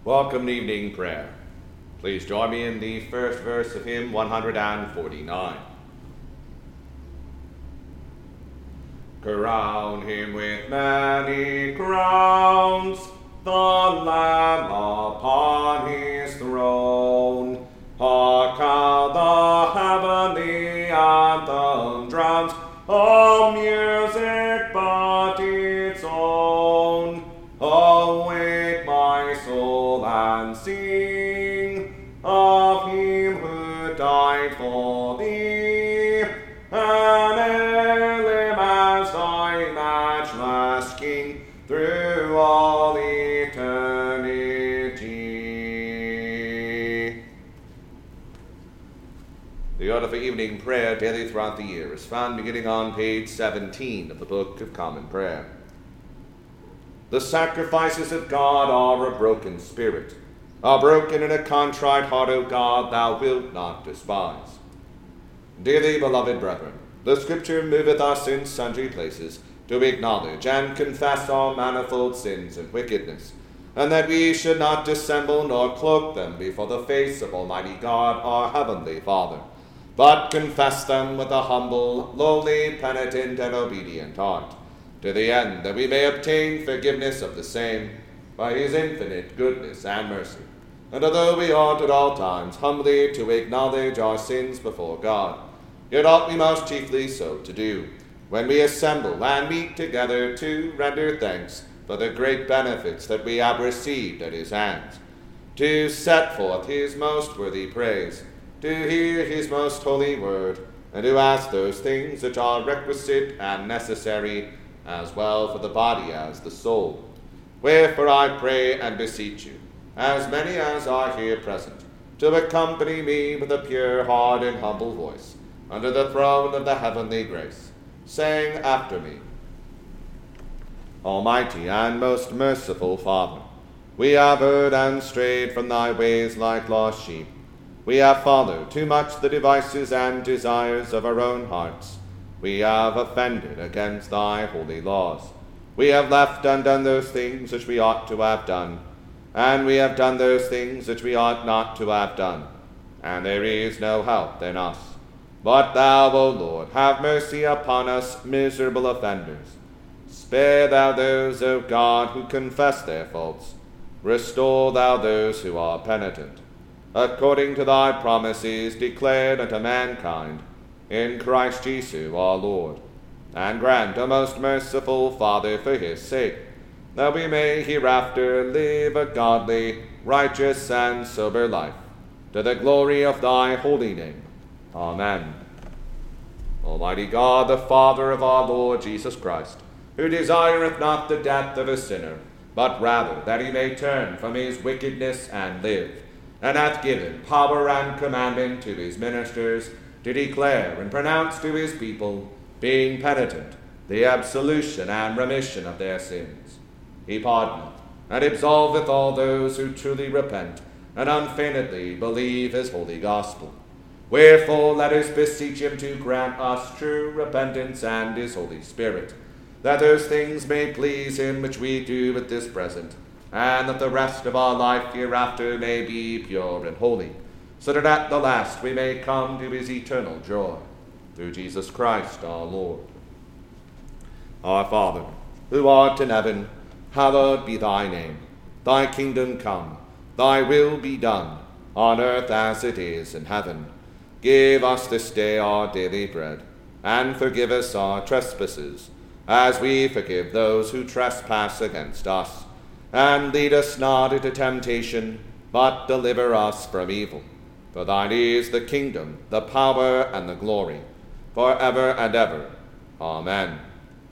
Welcome evening prayer. Please join me in the first verse of hymn 149. Crown him with many crowns, the Lamb upon his throne. Hark how the heavenly anthem drowns all music but its own. Awake, my soul, and sing of him who died for thee, and hail him as thy matchless King through all eternity. The order for evening prayer daily throughout the year is found beginning on page 17 of the Book of Common Prayer. The sacrifices of God are a broken spirit. A broken and a contrite heart, O God, thou wilt not despise. Dearly beloved brethren, the Scripture moveth us in sundry places to acknowledge and confess our manifold sins and wickedness, and that we should not dissemble nor cloak them before the face of Almighty God, our heavenly Father, but confess them with a humble, lowly, penitent, and obedient heart, to the end that we may obtain forgiveness of the same by his infinite goodness and mercy. And although we ought at all times humbly to acknowledge our sins before God, yet ought we most chiefly so to do, when we assemble and meet together to render thanks for the great benefits that we have received at his hands, to set forth his most worthy praise, to hear his most holy word, and to ask those things which are requisite and necessary, as well for the body as the soul. Wherefore I pray and beseech you, as many as are here present, to accompany me with a pure heart and humble voice, under the throne of the heavenly grace, saying after me, Almighty and most merciful Father, we have erred and strayed from thy ways like lost sheep. We have followed too much the devices and desires of our own hearts. We have offended against thy holy laws. We have left undone those things which we ought to have done, and we have done those things which we ought not to have done, and there is no help in us. But thou, O Lord, have mercy upon us miserable offenders. Spare thou those, O God, who confess their faults. Restore thou those who are penitent, according to thy promises declared unto mankind, in Christ Jesus our Lord. And grant, O most merciful Father, for his sake, that we may hereafter live a godly, righteous, and sober life, to the glory of thy holy name. Amen. Almighty God, the Father of our Lord Jesus Christ, who desireth not the death of a sinner, but rather that he may turn from his wickedness and live, and hath given power and commandment to his ministers to declare and pronounce to his people, being penitent, the absolution and remission of their sins. He pardoneth and absolveth all those who truly repent and unfeignedly believe his holy gospel. Wherefore let us beseech him to grant us true repentance and his Holy Spirit, that those things may please him which we do at this present, and that the rest of our life hereafter may be pure and holy, so that at the last we may come to his eternal joy. Through Jesus Christ our Lord. Our Father, who art in heaven, hallowed be thy name. Thy kingdom come, thy will be done, on earth as it is in heaven. Give us this day our daily bread, and forgive us our trespasses, as we forgive those who trespass against us. And lead us not into temptation, but deliver us from evil. For thine is the kingdom, the power, and the glory, forever and ever. Amen.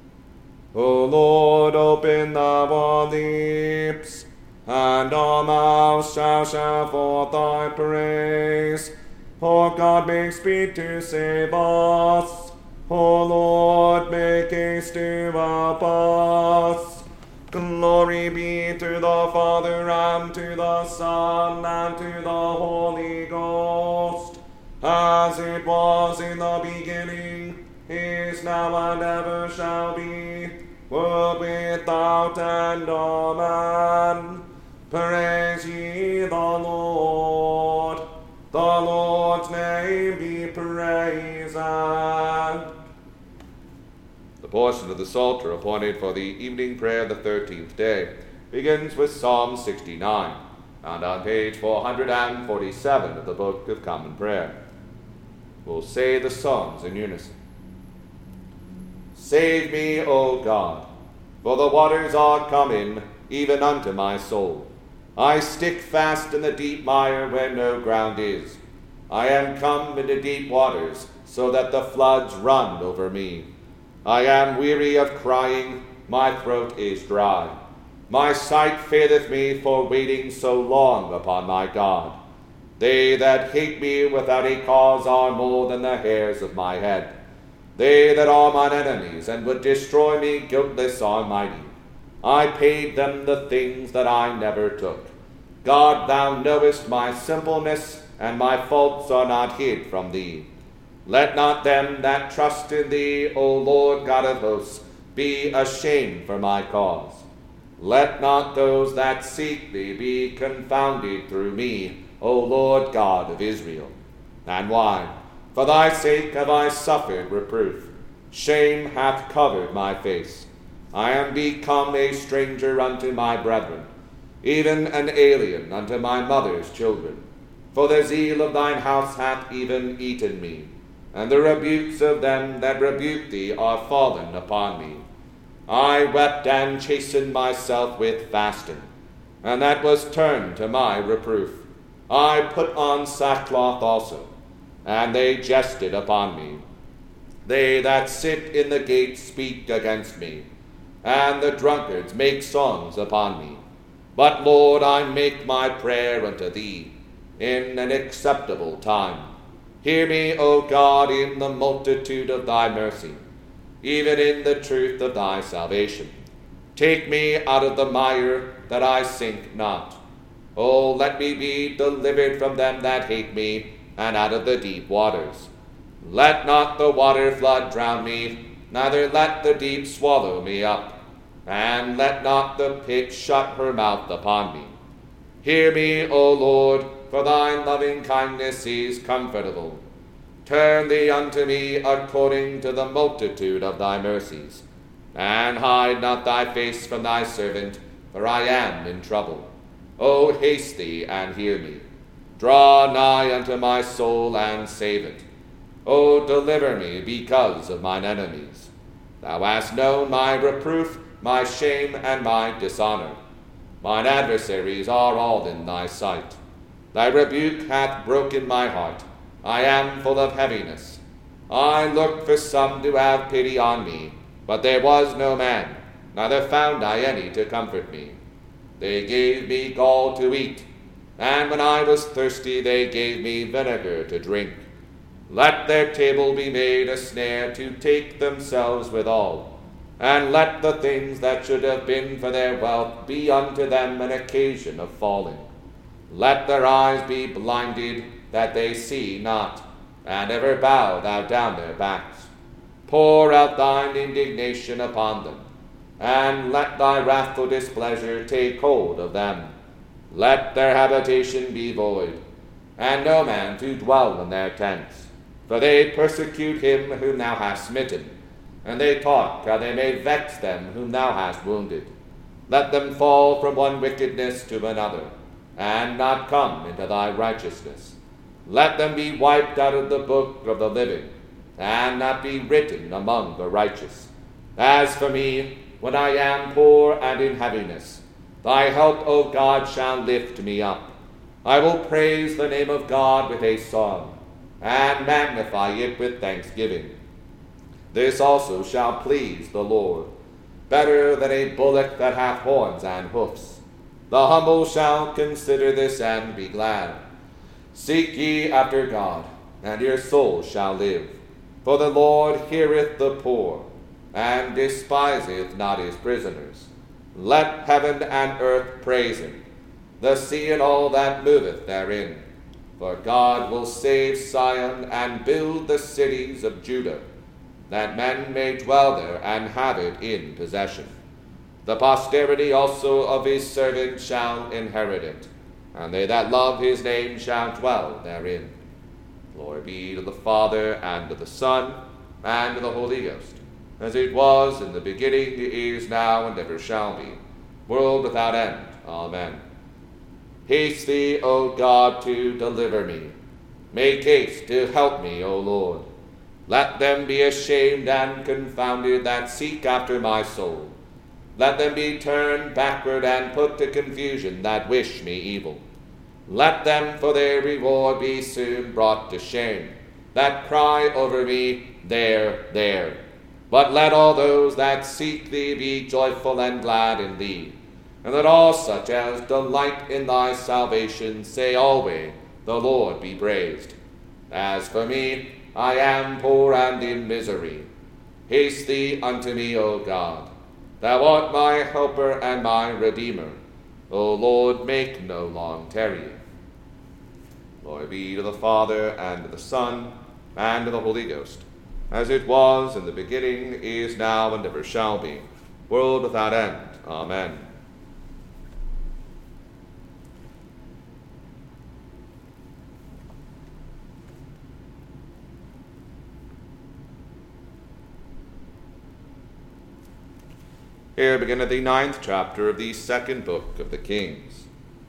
O Lord, open thou our lips, and our mouths shall shout forth thy praise. For God make speed to save us. O Lord, make haste to help us. Glory be to the Father, and to the Son, and to the Holy Ghost, as it was in the beginning, is now, and ever shall be, world without end. Amen. Praise ye The portion of the Psalter appointed for the evening prayer of the 13th day begins with Psalm 69, and on page 447 of the Book of Common Prayer. We'll say the Psalms in unison. Save me, O God, for the waters are come in, even unto my soul. I stick fast in the deep mire where no ground is. I am come into deep waters, so that the floods run over me. I am weary of crying, my throat is dry. My sight faileth me for waiting so long upon my God. They that hate me without a cause are more than the hairs of my head. They that are mine enemies and would destroy me guiltless are mighty. I paid them the things that I never took. God, thou knowest my simpleness, and my faults are not hid from thee. Let not them that trust in thee, O Lord God of hosts, be ashamed for my cause. Let not those that seek thee be confounded through me, O Lord God of Israel. And why? For thy sake have I suffered reproof. Shame hath covered my face. I am become a stranger unto my brethren, even an alien unto my mother's children. For the zeal of thine house hath even eaten me, and the rebukes of them that rebuke thee are fallen upon me. I wept and chastened myself with fasting, and that was turned to my reproof. I put on sackcloth also, and they jested upon me. They that sit in the gate speak against me, and the drunkards make songs upon me. But, Lord, I make my prayer unto thee in an acceptable time. Hear me, O God, in the multitude of thy mercy, even in the truth of thy salvation. Take me out of the mire, that I sink not. O let me be delivered from them that hate me, and out of the deep waters. Let not the water flood drown me, neither let the deep swallow me up, and let not the pit shut her mouth upon me. Hear me, O Lord, for thine loving kindness is comfortable. Turn thee unto me according to the multitude of thy mercies, and hide not thy face from thy servant, for I am in trouble. O haste thee and hear me. Draw nigh unto my soul and save it. O deliver me because of mine enemies. Thou hast known my reproof, my shame, and my dishonor. Mine adversaries are all in thy sight. Thy rebuke hath broken my heart. I am full of heaviness. I looked for some to have pity on me, but there was no man, neither found I any to comfort me. They gave me gall to eat, and when I was thirsty they gave me vinegar to drink. Let their table be made a snare to take themselves withal, and let the things that should have been for their wealth be unto them an occasion of falling. Let their eyes be blinded, that they see not, and ever bow thou down their backs. Pour out thine indignation upon them, and let thy wrathful displeasure take hold of them. Let their habitation be void, and no man to dwell in their tents. For they persecute him whom thou hast smitten, and they talk how they may vex them whom thou hast wounded. Let them fall from one wickedness to another, and not come into thy righteousness. Let them be wiped out of the book of the living, and not be written among the righteous. As for me, when I am poor and in heaviness, thy help, O God, shall lift me up. I will praise the name of God with a song, and magnify it with thanksgiving. This also shall please the Lord, better than a bullock that hath horns and hoofs. The humble shall consider this and be glad. Seek ye after God, and your soul shall live. For the Lord heareth the poor, and despiseth not his prisoners. Let heaven and earth praise him, the sea and all that moveth therein. For God will save Zion and build the cities of Judah, that men may dwell there and have it in possession. The posterity also of his servant shall inherit it, and they that love his name shall dwell therein. Glory be to the Father, and to the Son, and to the Holy Ghost, as it was in the beginning, is now, and ever shall be, world without end. Amen. Haste thee, O God, to deliver me. Make haste to help me, O Lord. Let them be ashamed and confounded that seek after my soul. Let them be turned backward and put to confusion that wish me evil. Let them for their reward be soon brought to shame, that cry over me, There, there. But let all those that seek thee be joyful and glad in thee, and let all such as delight in thy salvation say always, The Lord be praised. As for me, I am poor and in misery. Haste thee unto me, O God. Thou art my helper and my redeemer. O Lord, make no long tarrying. Glory be to the Father, and to the Son, and to the Holy Ghost, as it was in the beginning, is now, and ever shall be, world without end. Amen. Here beginneth the 9th chapter of the 2nd book of the Kings.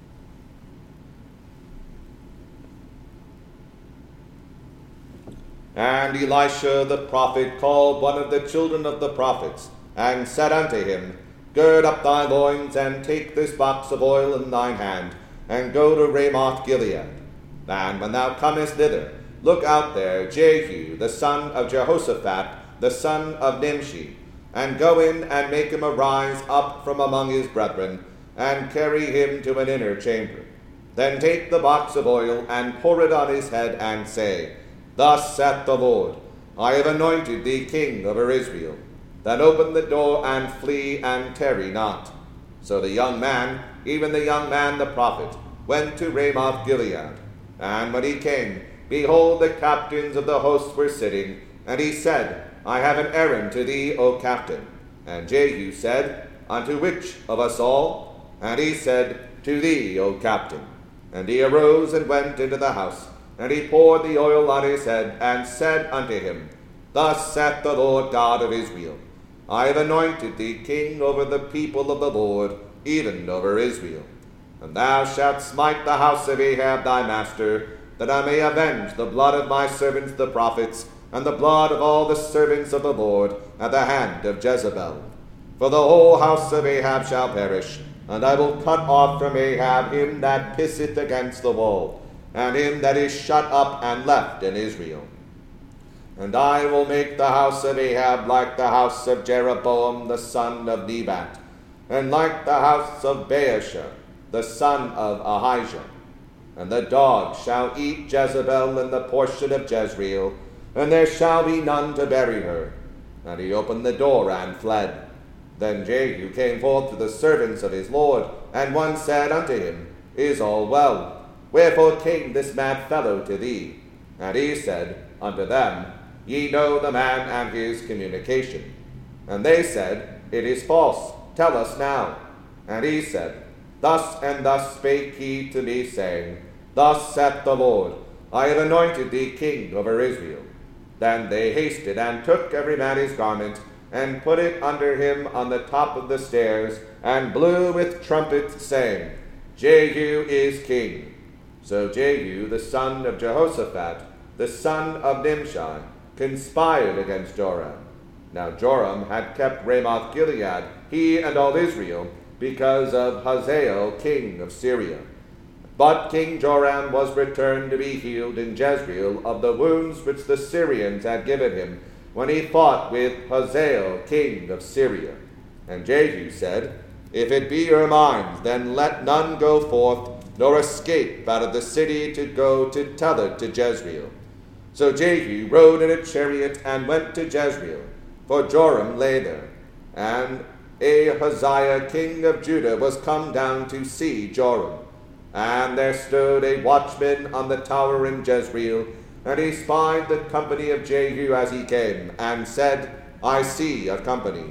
And Elisha the prophet called one of the children of the prophets, and said unto him, Gird up thy loins, and take this box of oil in thine hand, and go to Ramoth Gilead. And when thou comest thither, look out there Jehu the son of Jehoshaphat, the son of Nimshi, and go in and make him arise up from among his brethren, and carry him to an inner chamber. Then take the box of oil, and pour it on his head, and say, Thus saith the Lord, I have anointed thee king over Israel. Then open the door, and flee, and tarry not. So the young man, even the young man the prophet, went to Ramoth Gilead. And when he came, behold, the captains of the host were sitting, and he said, I have an errand to thee, O captain. And Jehu said, Unto which of us all? And he said, To thee, O captain. And he arose and went into the house, and he poured the oil on his head, and said unto him, Thus saith the Lord God of Israel, I have anointed thee king over the people of the Lord, even over Israel. And thou shalt smite the house of Ahab thy master, that I may avenge the blood of my servants the prophets, and the blood of all the servants of the Lord, at the hand of Jezebel. For the whole house of Ahab shall perish, and I will cut off from Ahab him that pisseth against the wall, and him that is shut up and left in Israel. And I will make the house of Ahab like the house of Jeroboam the son of Nebat, and like the house of Baasha the son of Ahijah. And the dog shall eat Jezebel in the portion of Jezreel, and there shall be none to bury her. And he opened the door and fled. Then Jehu came forth to the servants of his lord, and one said unto him, Is all well? Wherefore came this mad fellow to thee? And he said unto them, Ye know the man and his communication. And they said, It is false. Tell us now. And he said, Thus and thus spake he to me, saying, Thus saith the Lord, I have anointed thee king over Israel. Then they hasted, and took every man his garment, and put it under him on the top of the stairs, and blew with trumpets, saying, Jehu is king. So Jehu the son of Jehoshaphat, the son of Nimshi, conspired against Joram. Now Joram had kept Ramoth Gilead, he and all Israel, because of Hazael king of Syria. But King Joram was returned to be healed in Jezreel of the wounds which the Syrians had given him, when he fought with Hazael king of Syria. And Jehu said, If it be your mind, then let none go forth, nor escape out of the city to go to tell it to Jezreel. So Jehu rode in a chariot and went to Jezreel, for Joram lay there. And Ahaziah king of Judah was come down to see Joram. And there stood a watchman on the tower in Jezreel, and he spied the company of Jehu as he came, and said, I see a company.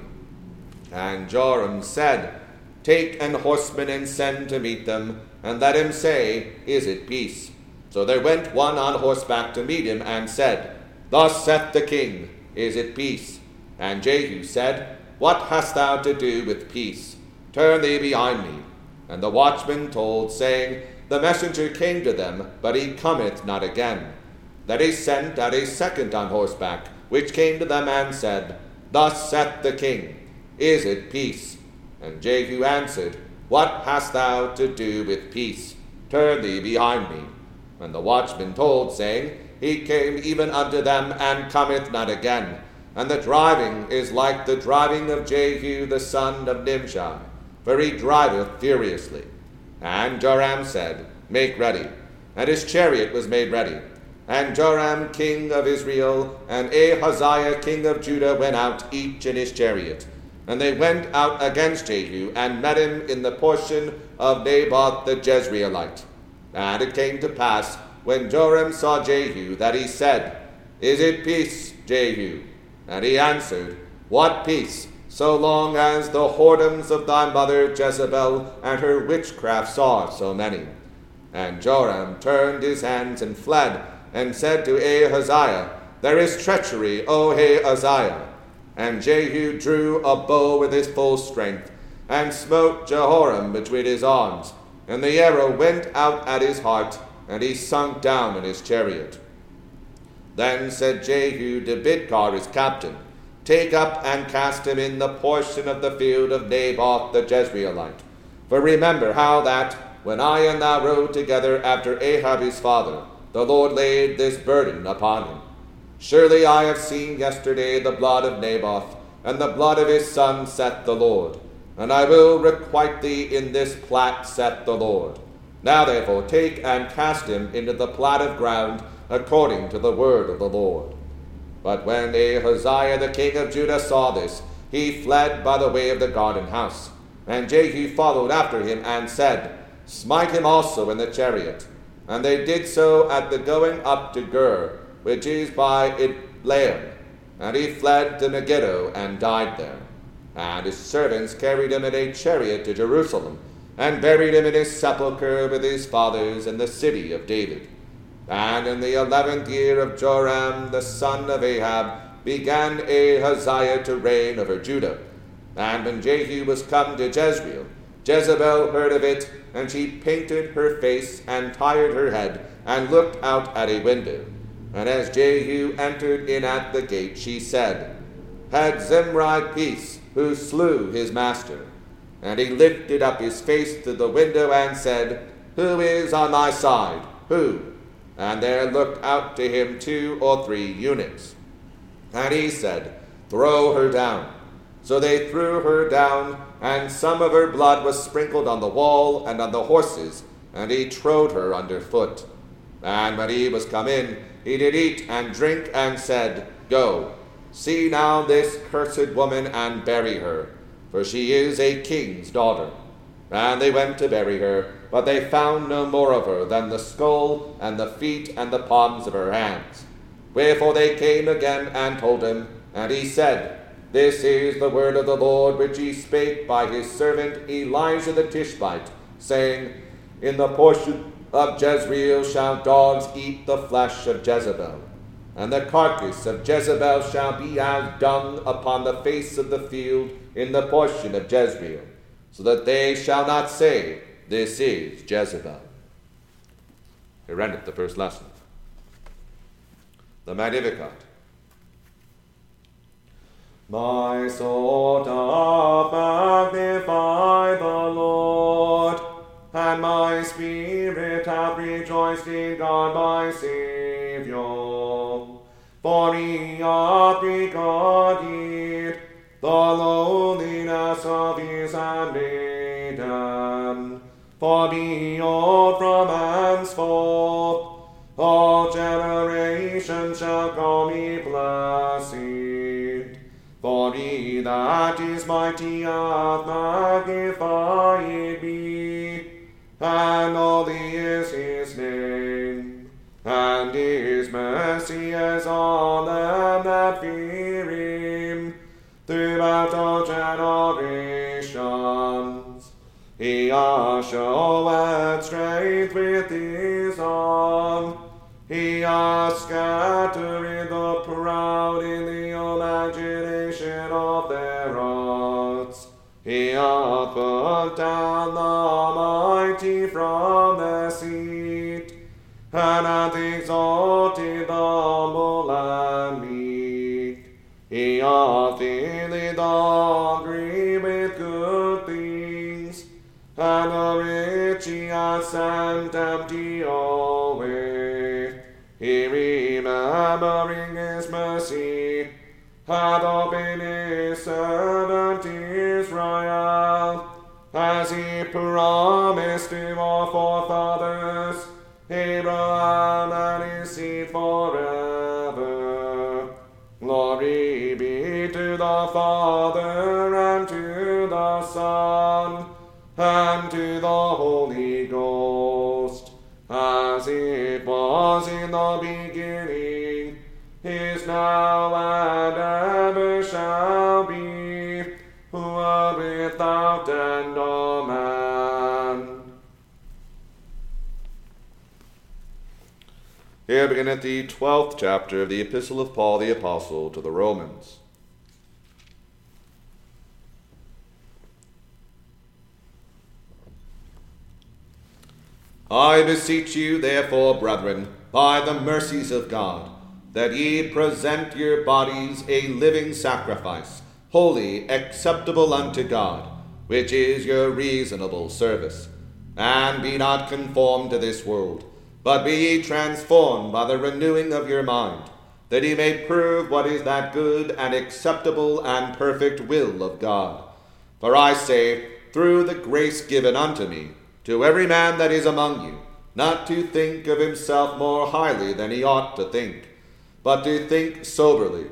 And Joram said, Take an horseman and send to meet them, and let him say, Is it peace? So there went one on horseback to meet him, and said, Thus saith the king, Is it peace? And Jehu said, What hast thou to do with peace? Turn thee behind me. And the watchman told, saying, The messenger came to them, but he cometh not again. Then he sent out a second on horseback, which came to them and said, Thus saith the king, Is it peace? And Jehu answered, What hast thou to do with peace? Turn thee behind me. And the watchman told, saying, He came even unto them, and cometh not again. And the driving is like the driving of Jehu the son of Nimshi, for he driveth furiously. And Joram said, Make ready. And his chariot was made ready. And Joram king of Israel and Ahaziah king of Judah went out, each in his chariot. And they went out against Jehu, and met him in the portion of Naboth the Jezreelite. And it came to pass, when Joram saw Jehu, that he said, Is it peace, Jehu? And he answered, What peace, so long as the whoredoms of thy mother Jezebel and her witchcrafts are so many? And Joram turned his hands and fled, and said to Ahaziah, There is treachery, O Ahaziah. And Jehu drew a bow with his full strength, and smote Jehoram between his arms. And the arrow went out at his heart, and he sunk down in his chariot. Then said Jehu to Bidkar his captain, Take up and cast him in the portion of the field of Naboth the Jezreelite. For remember how that, when I and thou rode together after Ahab his father, the Lord laid this burden upon him. Surely I have seen yesterday the blood of Naboth, and the blood of his son, saith the Lord. And I will requite thee in this plat, saith the Lord. Now therefore take and cast him into the plat of ground, according to the word of the Lord. But when Ahaziah the king of Judah saw this, he fled by the way of the garden house. And Jehu followed after him, and said, Smite him also in the chariot. And they did so at the going up to Gur, which is by Ibleam. And he fled to Megiddo, and died there. And his servants carried him in a chariot to Jerusalem, and buried him in his sepulchre with his fathers in the city of David. And in the 11th year of Joram the son of Ahab began Ahaziah to reign over Judah. And when Jehu was come to Jezreel, Jezebel heard of it, and she painted her face and tired her head, and looked out at a window. And as Jehu entered in at the gate, she said, Had Zimri peace, who slew his master? And he lifted up his face to the window, and said, Who is on thy side? Who? And there looked out to him 2 or 3 eunuchs. And he said, Throw her down. So they threw her down, and some of her blood was sprinkled on the wall and on the horses, and he trode her under foot. And when he was come in, he did eat and drink, and said, Go, see now this cursed woman, and bury her, for she is a king's daughter. And they went to bury her, but they found no more of her than the skull and the feet and the palms of her hands. Wherefore they came again and told him, and he said, This is the word of the Lord which he spake by his servant Elijah the Tishbite, saying, In the portion of Jezreel shall dogs eat the flesh of Jezebel, and the carcass of Jezebel shall be as dung upon the face of the field in the portion of Jezreel, so that they shall not say, This is Jezebel. Here endeth the first lesson. The Magnificat. My soul doth magnify the Lord, and my spirit hath rejoiced in God my Saviour. For he hath regarded the lowliness of his handmaiden. For behold, from henceforth all generations shall call me blessed. For he that is mighty hath magnified me, and holy is his name, and his mercy is on them that fear him throughout all generations. He hath showed strength with his arm. He hath scattered the proud in the imagination brought down the mighty from the seat, and hath exalted the humble and meek. He hath filled the hungry with good things, and the rich he hath sent empty away. He, remembering his mercy, hath opened his servant Israel, as he promised to our forefathers, Abraham and his seed forever. Glory be to the Father, and to the Son, and to the Holy Ghost, as it was in the beginning, is now, and ever shall be, world without end. Amen. Here beginneth the 12th chapter of the Epistle of Paul the Apostle to the Romans. I beseech you, therefore, brethren, by the mercies of God, that ye present your bodies a living sacrifice, holy, acceptable unto God, which is your reasonable service. And be not conformed to this world, but be ye transformed by the renewing of your mind, that ye may prove what is that good and acceptable and perfect will of God. For I say, through the grace given unto me, to every man that is among you, not to think of himself more highly than he ought to think, but to think soberly,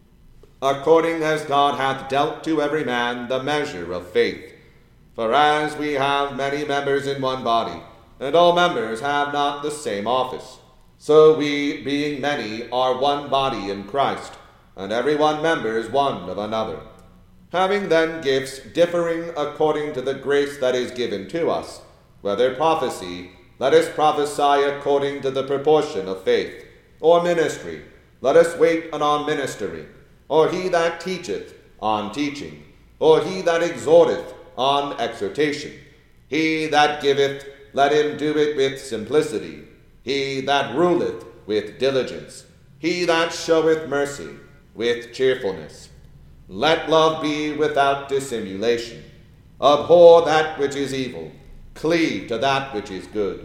according as God hath dealt to every man the measure of faith. For as we have many members in one body, and all members have not the same office, so we, being many, are one body in Christ, and every one members one of another. Having then gifts differing according to the grace that is given to us, whether prophecy, let us prophesy according to the proportion of faith, or ministry, let us wait on ministering, or he that teacheth, on teaching, or he that exhorteth, on exhortation. He that giveth, let him do it with simplicity. He that ruleth, with diligence. He that showeth mercy, with cheerfulness. Let love be without dissimulation. Abhor that which is evil. Cleave to that which is good.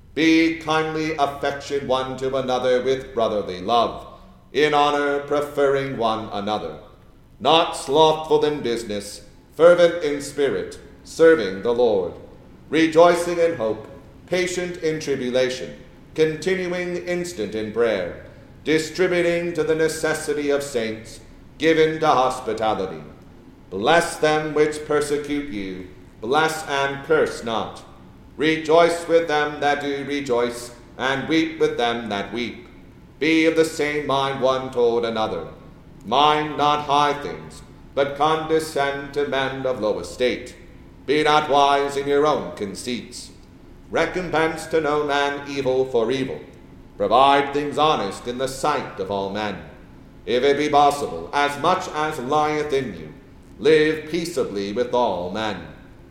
Be kindly affectioned one to another with brotherly love, in honor preferring one another. Not slothful in business, fervent in spirit, serving the Lord. Rejoicing in hope, patient in tribulation, continuing instant in prayer, distributing to the necessity of saints, given to hospitality. Bless them which persecute you, bless and curse not. Rejoice with them that do rejoice, and weep with them that weep. Be of the same mind one toward another. Mind not high things, but condescend to men of low estate. Be not wise in your own conceits. Recompense to no man evil for evil. Provide things honest in the sight of all men. If it be possible, as much as lieth in you, live peaceably with all men.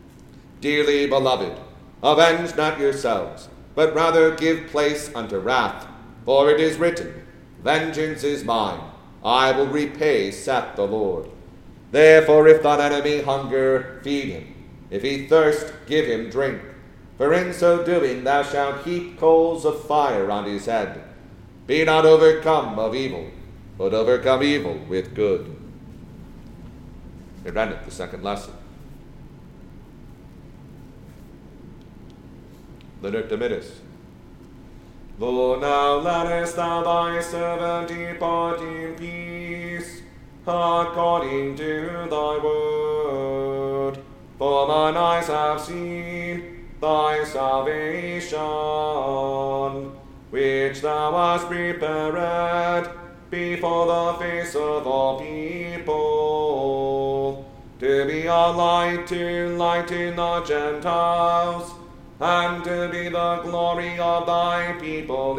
Dearly beloved, avenge not yourselves, but rather give place unto wrath. For it is written, Vengeance is mine, I will repay, saith the Lord. Therefore if thine enemy hunger, feed him. If he thirst, give him drink. For in so doing thou shalt heap coals of fire on his head. Be not overcome of evil, but overcome evil with good. It endeth the second lesson. The Nunc Dimittis. Lord, now lettest thou thy servant depart in peace, according to thy word. For mine eyes have seen thy salvation, which thou hast prepared before the face of all people, to be a light to lighten the Gentiles, and to be the glory of thy people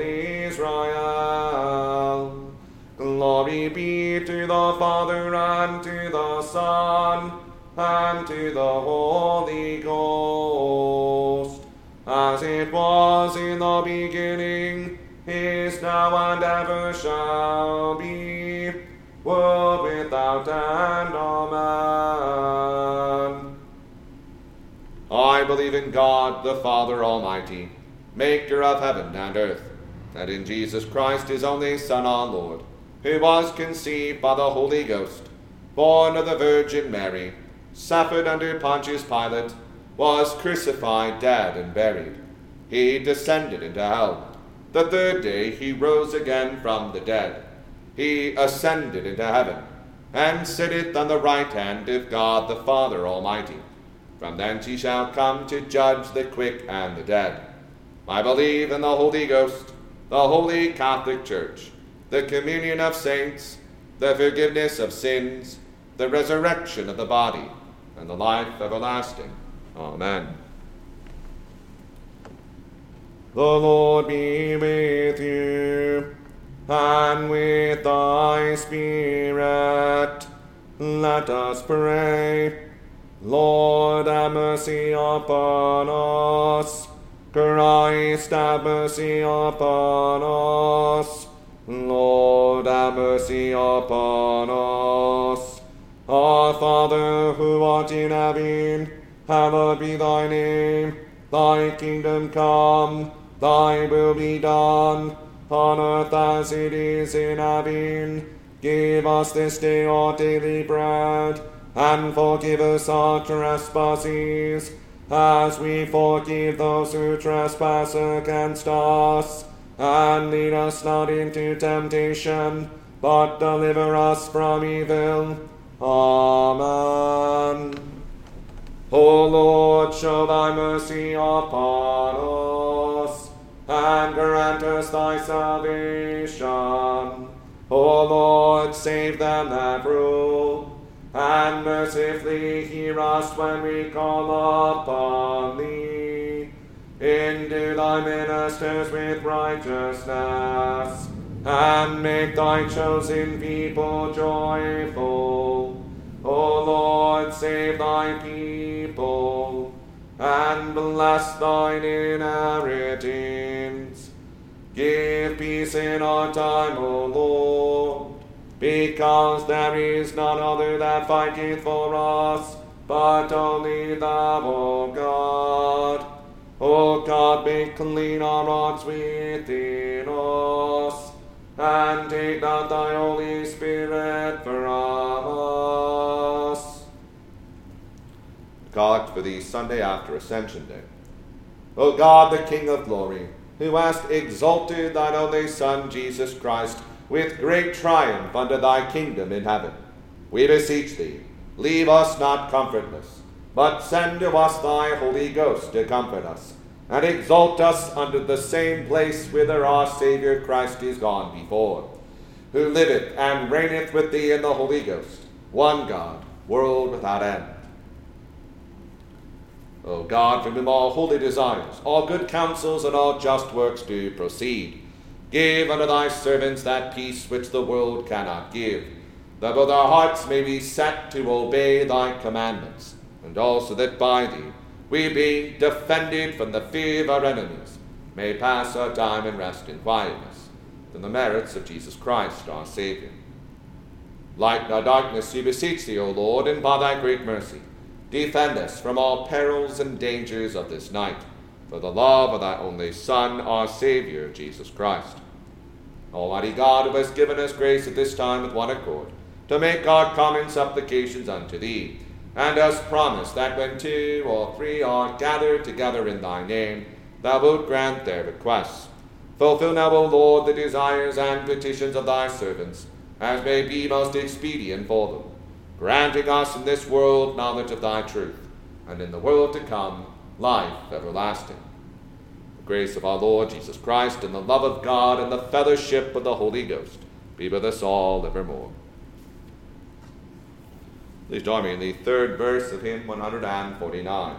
Israel. Glory be to the Father, and to the Son, and to the Holy Ghost, as it was in the beginning, is now, and ever shall be, world without end. Amen. I believe in God, the Father Almighty, maker of heaven and earth, and in Jesus Christ, his only Son, our Lord, who was conceived by the Holy Ghost, born of the Virgin Mary, suffered under Pontius Pilate, was crucified, dead, and buried. He descended into hell. The third day he rose again from the dead. He ascended into heaven, and sitteth on the right hand of God the Father Almighty. From thence he shall come to judge the quick and the dead. I believe in the Holy Ghost, the holy Catholic Church, the communion of saints, the forgiveness of sins, the resurrection of the body, and the life everlasting. Amen. The Lord be with you, and with thy spirit. Let us pray. Lord, have mercy upon us. Christ, have mercy upon us. Lord, have mercy upon us. Our Father, who art in heaven, hallowed be thy name. Thy kingdom come, thy will be done, on earth as it is in heaven. Give us this day our daily bread, and forgive us our trespasses, as we forgive those who trespass against us. And lead us not into temptation, but deliver us from evil. Amen. O Lord, show thy mercy upon us, and grant us thy salvation. O Lord, save them that rule, and mercifully hear us when we call upon thee. Endue thy ministers with righteousness, and make thy chosen people joyful. O Lord, save thy people, and bless thine inheritance. Give peace in our time, O Lord, because there is none other that fighteth for us, but only thou, O God. O God, make clean our hearts within us, and take not thy Holy Spirit from us. God, for the Sunday after Ascension Day. O God, the King of glory, who hast exalted thine only Son, Jesus Christ, with great triumph unto thy kingdom in heaven, we beseech thee, leave us not comfortless, but send to us thy Holy Ghost to comfort us, and exalt us unto the same place whither our Saviour Christ is gone before, who liveth and reigneth with thee in the Holy Ghost, one God, world without end. O God, from whom all holy desires, all good counsels, and all just works do proceed, give unto thy servants that peace which the world cannot give, that both our hearts may be set to obey thy commandments, and also that by thee we, being defended from the fear of our enemies, may pass our time in rest and quietness, through the merits of Jesus Christ our Saviour. Lighten our darkness, we beseech thee, O Lord, and by thy great mercy, defend us from all perils and dangers of this night, for the love of thy only Son, our Saviour, Jesus Christ. Almighty God, who hast given us grace at this time with one accord, to make our common supplications unto thee, and hast promised that when 2 or 3 are gathered together in thy name, thou wilt grant their requests. Fulfill now, O Lord, the desires and petitions of thy servants, as may be most expedient for them, granting us in this world knowledge of thy truth, and in the world to come life everlasting. The grace of our Lord Jesus Christ, and the love of God, and the fellowship of the Holy Ghost be with us all evermore. Please join me in the third verse of hymn 149.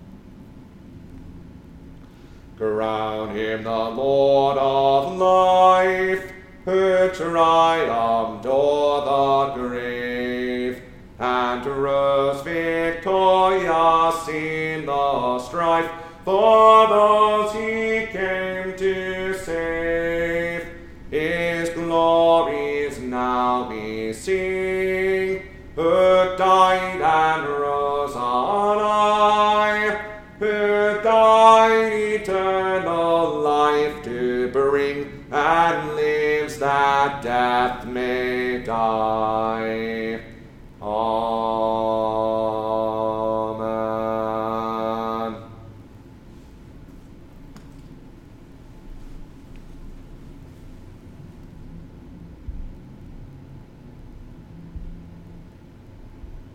Crown him the Lord of life, who triumphed o'er the grave, and rose victorious strife, for those he came to save. His glories now we sing, who died and rose on high, who died eternal life to bring, and lives that death may die.